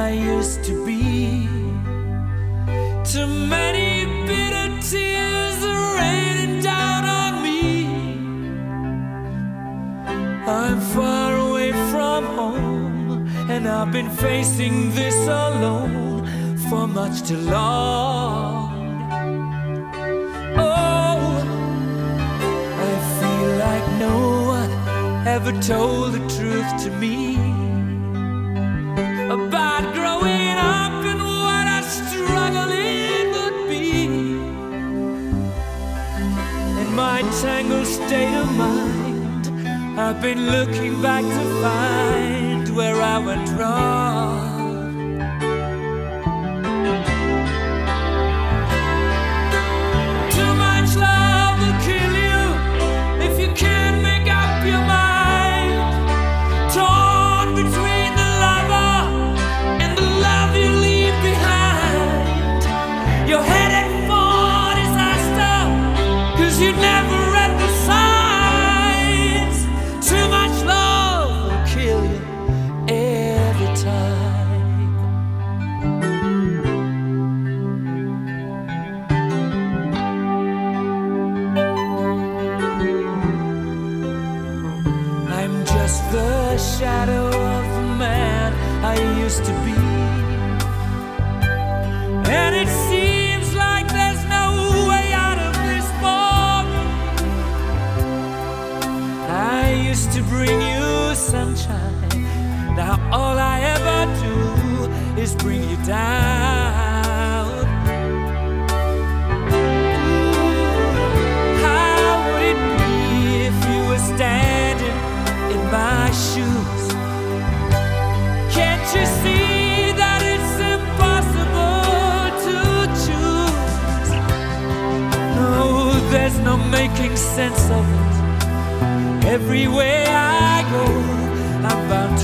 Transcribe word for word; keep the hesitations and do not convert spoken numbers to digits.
I used to be. Too many bitter tears are raining down on me. I'm far away from home, and I've been facing this alone for much too long. Oh, I feel like no one ever told the truth to me about growing up and what a struggle it would be. In my tangled state of mind, I've been looking back to find where I went wrong. Too much love will kill you if you can't make up your mind. Torn between the lover and the love you leave behind. You're headed for disaster, 'cause you never read the signs. Too much love will kill you every time. I'm just the shadow of the man I used to be, and it seems like there's no way out of this for me. I used to bring you sunshine, now all I ever do is bring you down. How would it be if you were standing in my shoes? Can't you see that it's impossible to choose? No, there's no making sense of it. Everywhere I go, I'm bound